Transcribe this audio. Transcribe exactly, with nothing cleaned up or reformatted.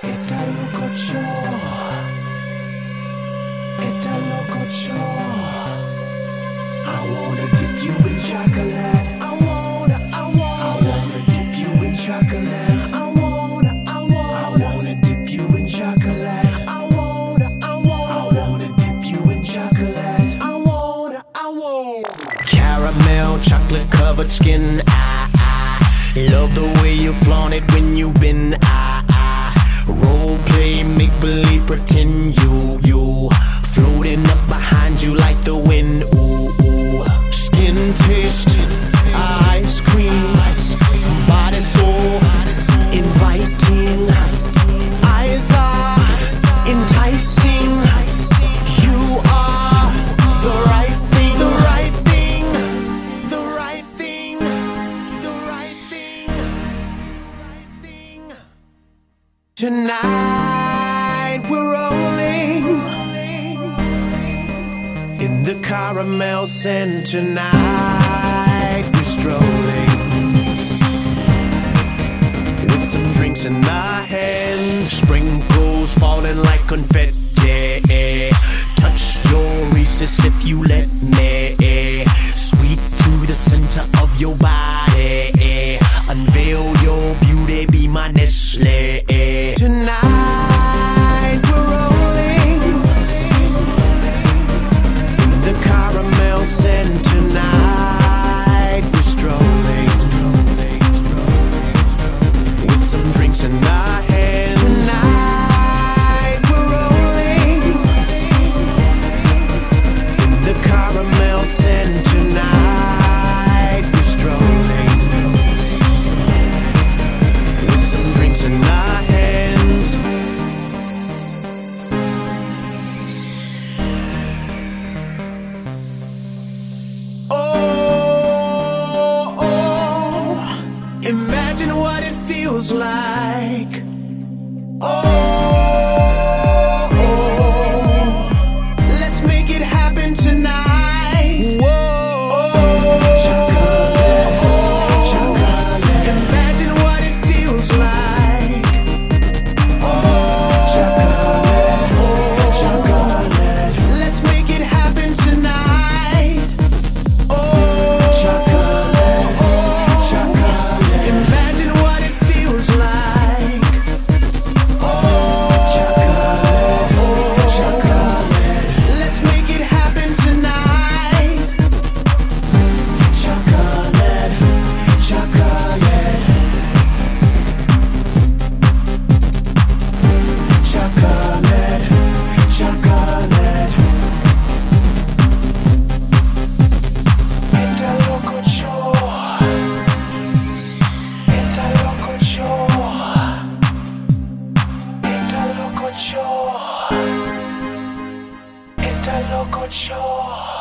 Está lococho. Está lococho. I wanna dip you in chocolate. I wanna, I wanna, I wanna dip you in chocolate. I wanna, I wanna, I wanna dip you in chocolate. I wanna, I wanna, I wanna dip you in chocolate. I wanna, I wanna. Caramel, chocolate covered skin. I, I love the way you flaunt it when you been. I, I role play, make believe, pretend you, you floating up behind you like the wind. Ooh, ooh. Skin taste, ice cream, body so inviting. Eyes are enticing. You are the right thing, the right thing, the right thing, the right thing, right thing. Tonight we're rolling in the caramel scent. Tonight we're strolling with some drinks in our hands. Sprinkles falling like confetti. Touch your Reese's if you let me. Sweet to the center of your body. Unveil your beauty, be my Nestle. Tonight we're rolling in the caramel scent. Tonight we're strolling with some drinks in our hands. Tonight we're rolling in the caramel scent. Tonight we're strolling with some drinks in our hands. Oh, oh, imagine what it feels like. Oh, oh, let's make it happen tonight. Whoa, chocolate, chocolate. Imagine what it feels like. Oh, chocolate, chocolate. Let's make it happen tonight. Oh, chocolate, chocolate. Imagine what it feels like. Oh, chocolate, chocolate. Let's make it happen tonight. Chocolate, chocolate. Chocolate, chocolate. Está lococho. Está lococho. Está lococho. Está lococho.